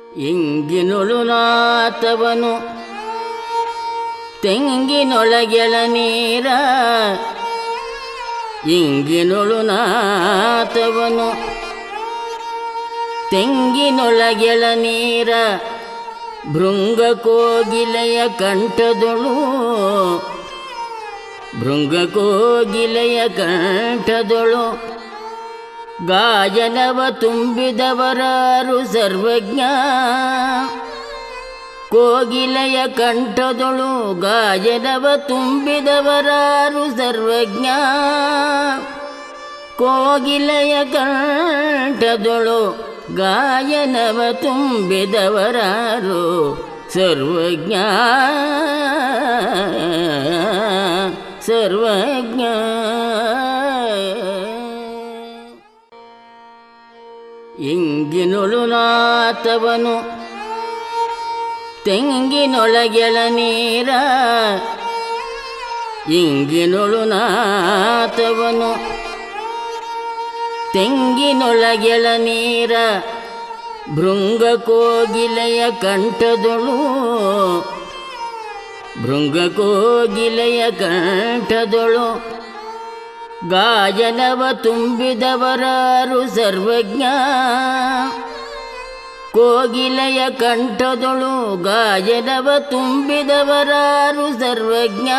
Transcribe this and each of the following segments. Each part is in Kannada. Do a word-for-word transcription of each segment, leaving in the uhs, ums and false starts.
ಇಂಗಿನುಳು ನಾತವನು ತೆಂಗಿನೊಳಗೆಳ ನೀರ ಇಂಗಿನುಳು ನಾತವನು ತೆಂಗಿನೊಳಗೆಳ ನೀರ ಭೃಂಗ ಕೋಗಿಲೆಯ ಕಂಠದೊಳು ಭೃಂಗ ಕೋಗಿಲೆಯ ಕಂಠದೊಳು ಗಾಯನವ ತುಂಬಿದವರಾರು ಸರ್ವಜ್ಞ ಕೋಗಿಲೆಯ ಕಂಠದೊಳು ಗಾಯನವ ತುಂಬಿದವರಾರು ಸರ್ವಜ್ಞ ಕೋಗಿಲೆಯ ಕಂಠದೊಳು ಗಾಯನವ ತುಂಬಿದವರಾರು ಸರ್ವಜ್ಞ ಸರ್ವಜ್ಞ ಇಂಗಿನುಳು ನಾತವನು ತೆಂಗಿನೊಳಗೆಳ ನೀರ ಇಂಗಿನುಳು ನಾತವನು ತೆಂಗಿನೊಳಗೆಳ ನೀರ ಭೃಂಗ ಕೋಗಿಲೆಯ ಕಂಠದೊಳು ಭೃಂಗ ಕೋಗಿಲೆಯ ಕಂಠದೊಳು ಗಾಯನವ ತುಂಬಿದವರಾರು ಸರ್ವಜ್ಞ ಕೋಗಿಲೆಯ ಕಂಠದೊಳು ಗಾಯನವ ತುಂಬಿದವರಾರು ಸರ್ವಜ್ಞ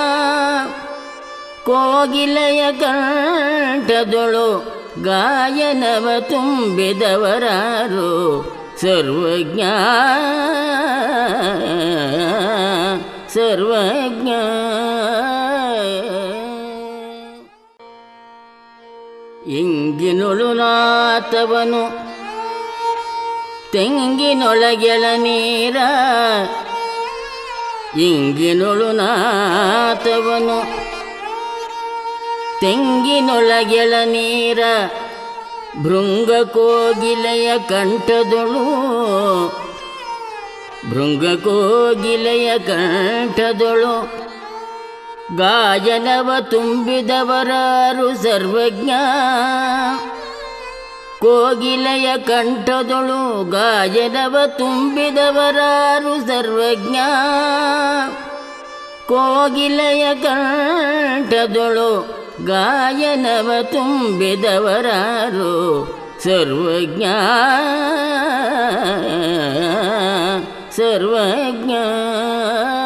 ಕೋಗಿಲೆಯ ಕಂಠದೊಳು ಗಾಯನವ ತುಂಬಿದವರಾರು ಸರ್ವಜ್ಞ ಸರ್ವಜ್ಞ ಇಂಗಿನುಳು ನಾತವನು ತೆಂಗಿನೊಳಗೆಳ ನೀರ ಇಂಗಿನುಳು ನಾತವನು ತೆಂಗಿನೊಳಗೆಳ ನೀರ ಭೃಂಗ ಕೋಗಿಲೆಯ ಕಂಠದೊಳು ಭೃಂಗ ಕೋಗಿಲೆಯ ಕಂಠದೊಳು ಗಾಯನವ ತುಂಬಿದವರಾರು ಸರ್ವಜ್ಞ ಕೋಗಿಲೆಯ ಕಂಠದೊಳು ಗಾಯನವ ತುಂಬಿದವರಾರು ಸರ್ವಜ್ಞ ಕೋಗಿಲೆಯ ಕಂಠದೊಳು ಗಾಯನವ ತುಂಬಿದವರಾರು ಸರ್ವಜ್ಞ ಸರ್ವಜ್ಞ